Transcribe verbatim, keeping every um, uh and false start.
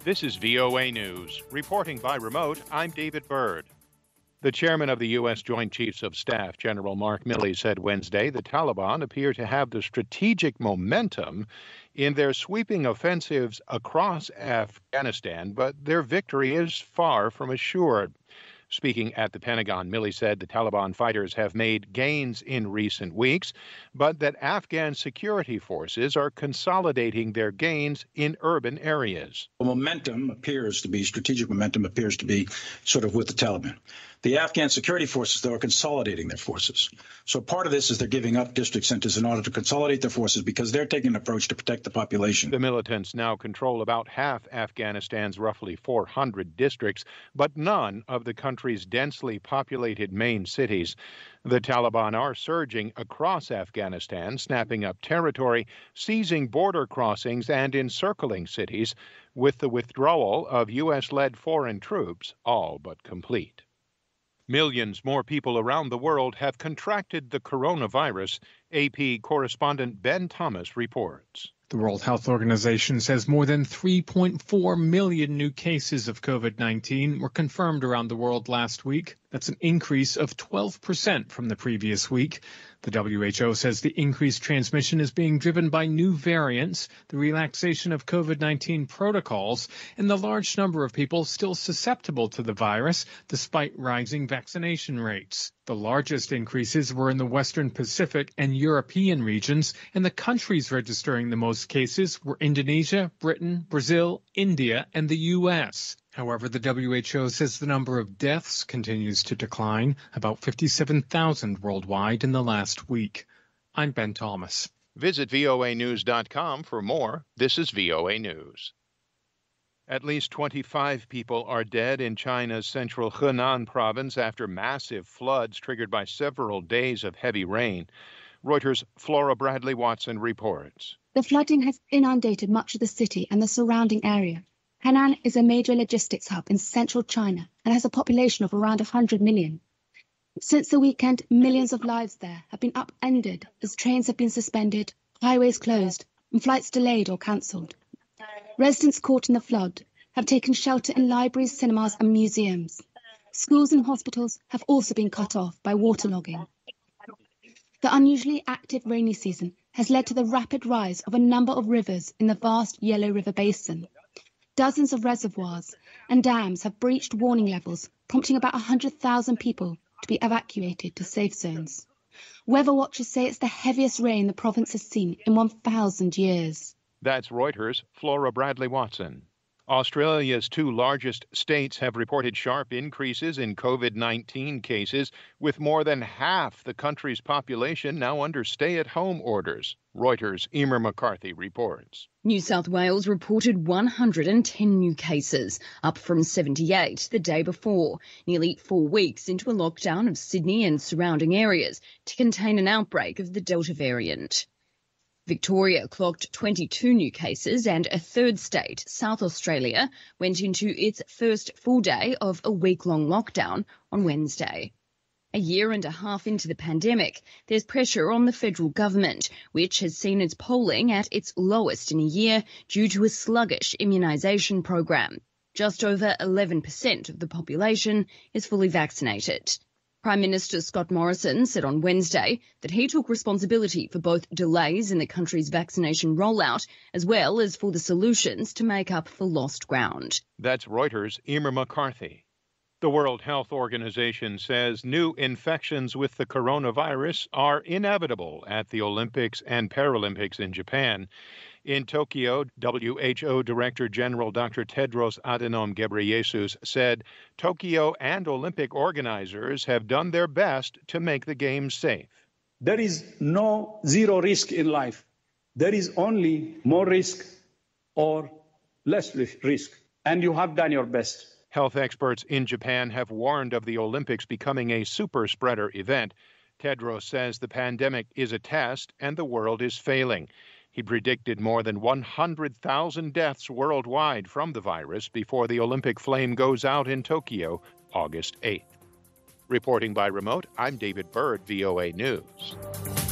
This is V O A News. Reporting by remote, I'm David Byrd. The chairman of the U S Joint Chiefs of Staff, General Mark Milley, said Wednesday the Taliban appear to have the strategic momentum in their sweeping offensives across Afghanistan, but their victory is far from assured. Speaking at the Pentagon, Milley said the Taliban fighters have made gains in recent weeks, but that Afghan security forces are consolidating their gains in urban areas. The momentum appears to be, strategic momentum appears to be sort of with the Taliban. The Afghan security forces, though, are consolidating their forces. So part of this is they're giving up district centers in order to consolidate their forces because they're taking an approach to protect the population. The militants now control about half Afghanistan's roughly four hundred districts, but none of the country's densely populated main cities. The Taliban are surging across Afghanistan, snapping up territory, seizing border crossings, and encircling cities, with the withdrawal of U S-led foreign troops all but complete. Millions more people around the world have contracted the coronavirus, A P correspondent Ben Thomas reports. The World Health Organization says more than three point four million new cases of COVID nineteen were confirmed around the world last week. That's an increase of twelve percent from the previous week. The W H O says the increased transmission is being driven by new variants, the relaxation of COVID nineteen protocols, and the large number of people still susceptible to the virus despite rising vaccination rates. The largest increases were in the Western Pacific and European regions, and the countries registering the most cases were Indonesia, Britain, Brazil, India, and the U S. However, the W H O says the number of deaths continues to decline, about fifty-seven thousand worldwide in the last week. I'm Ben Thomas. Visit V O A news dot com for more. This is V O A News. At least twenty-five people are dead in China's central Henan province after massive floods triggered by several days of heavy rain. Reuters' Flora Bradley Watson reports. The flooding has inundated much of the city and the surrounding area. Henan is a major logistics hub in central China and has a population of around one hundred million. Since the weekend, millions of lives there have been upended as trains have been suspended, highways closed, and flights delayed or cancelled. Residents caught in the flood have taken shelter in libraries, cinemas, and museums. Schools and hospitals have also been cut off by waterlogging. The unusually active rainy season has led to the rapid rise of a number of rivers in the vast Yellow River Basin. Dozens of reservoirs and dams have breached warning levels, prompting about one hundred thousand people to be evacuated to safe zones. Weather watchers say it's the heaviest rain the province has seen in one thousand years. That's Reuters' Flora Bradley Watson. Australia's two largest states have reported sharp increases in COVID nineteen cases, with more than half the country's population now under stay-at-home orders. Reuters' Emer McCarthy reports. New South Wales reported one hundred ten new cases, up from seventy-eight the day before, nearly four weeks into a lockdown of Sydney and surrounding areas to contain an outbreak of the Delta variant. Victoria clocked twenty-two new cases and a third state, South Australia, went into its first full day of a week-long lockdown on Wednesday. A year and a half into the pandemic, there's pressure on the federal government, which has seen its polling at its lowest in a year due to a sluggish immunisation program. Just over eleven percent of the population is fully vaccinated. Prime Minister Scott Morrison said on Wednesday that he took responsibility for both delays in the country's vaccination rollout as well as for the solutions to make up for lost ground. That's Reuters' Emer McCarthy. The World Health Organization says new infections with the coronavirus are inevitable at the Olympics and Paralympics in Japan. In Tokyo, W H O Director General Doctor Tedros Adhanom Ghebreyesus said Tokyo and Olympic organizers have done their best to make the games safe. There is no zero risk in life. There is only more risk or less risk, and you have done your best. Health experts in Japan have warned of the Olympics becoming a super spreader event. Tedros says the pandemic is a test and the world is failing. He predicted more than one hundred thousand deaths worldwide from the virus before the Olympic flame goes out in Tokyo August eighth. Reporting by remote, I'm David Byrd, V O A News.